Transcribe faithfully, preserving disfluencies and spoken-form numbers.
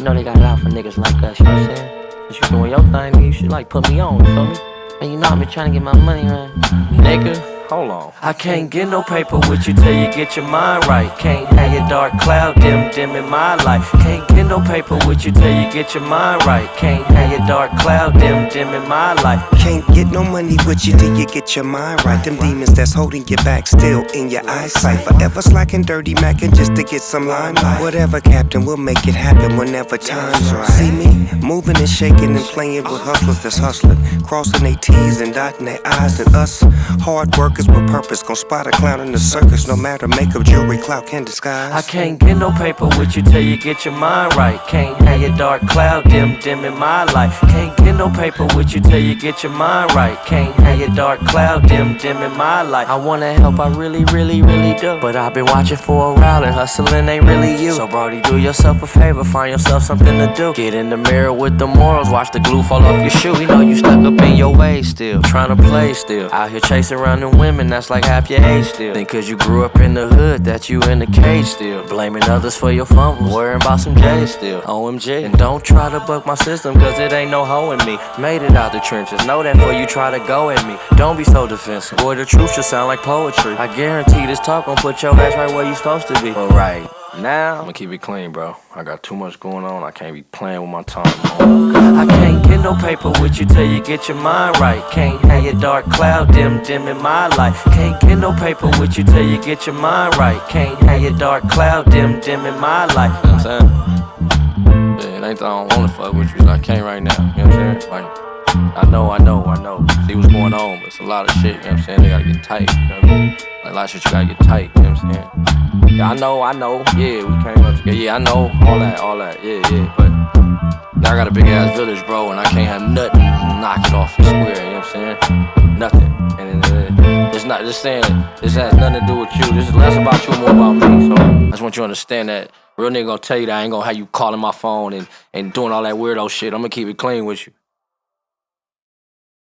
know they got it out for niggas like us, you know what I'm saying? Since you doing your thing, nigga, you should like put me on, you feel me? And you know I been trying to get my money, man. Nigga, hold on. I can't get no paper with you till you get your mind right. Can't have your dark cloud dim, dim in my life. Can't get no paper with you till you get your mind right. Can't have your dark cloud dim, dim in my life. Can't get no money with you till you get your mind right. Them demons that's holding you back still in your eyesight. Forever slacking, dirty macking just to get some limelight. Whatever, Captain, we'll make it happen whenever time's right. See me moving and shaking and playing with hustlers that's hustling, crossing their T's and dotting their I's. And us hard workers with purpose gon' spot a clown in the circus. No matter makeup, jewelry, clout can disguise. I can't get no paper with you till you get your mind right. Can't have your dark cloud dim, dim in my life. Can't get no paper with you till you get your mind right. Can't have your dark cloud dim, dim in my life. I wanna help, I really, really, really do. But I've been watching for a while and hustling ain't really you. So brody, do yourself a favor, find yourself something to do. Get in the mirror with the morals, watch the glue fall off your shoe. We know you stuck up in your ways still, trying to play still. Out here chasing around them women, that's like half your age still. Think cause you grew up in the hood that you in the cage still. Blaming others for your fumbles, worrying about some J's still. O M G. And don't try to buck my system cause it ain't no hoe in me. Made it out the trenches, know that before you try to go at me. Don't be so defensive, boy, the truth should sound like poetry. I guarantee this talk gon' put your ass right where you supposed to be. But right now, I'ma keep it clean, bro. I got too much going on, I can't be playing with my time. I can't get no paper with you till you get your mind right. Can't have your dark cloud dim, dim in my life. Can't get no paper with you till you get your mind right. Can't have your dark cloud dim, dim in my life. You know what I'm saying? Yeah, it ain't that I don't wanna fuck with you, so I can't right now. You know what I'm saying? Like, I know, I know, I know. See what's going on, but it's a lot of shit, you know what I'm saying? They gotta get tight, you know what I mean? Like a lot of shit you gotta get tight, you know what I'm saying? Yeah, I know, I know, yeah, we came up together, yeah, I know, all that, all that, yeah, yeah, but now I got a big ass village, bro, and I can't have nothing to knock it off the square, you know what I'm saying? Nothing. And uh, it's not just saying this has nothing to do with you, this is less about you and more about me, so I just want you to understand that. Real nigga gonna tell you that I ain't gonna have you calling my phone and, and doing all that weirdo shit. I'm gonna keep it clean with you.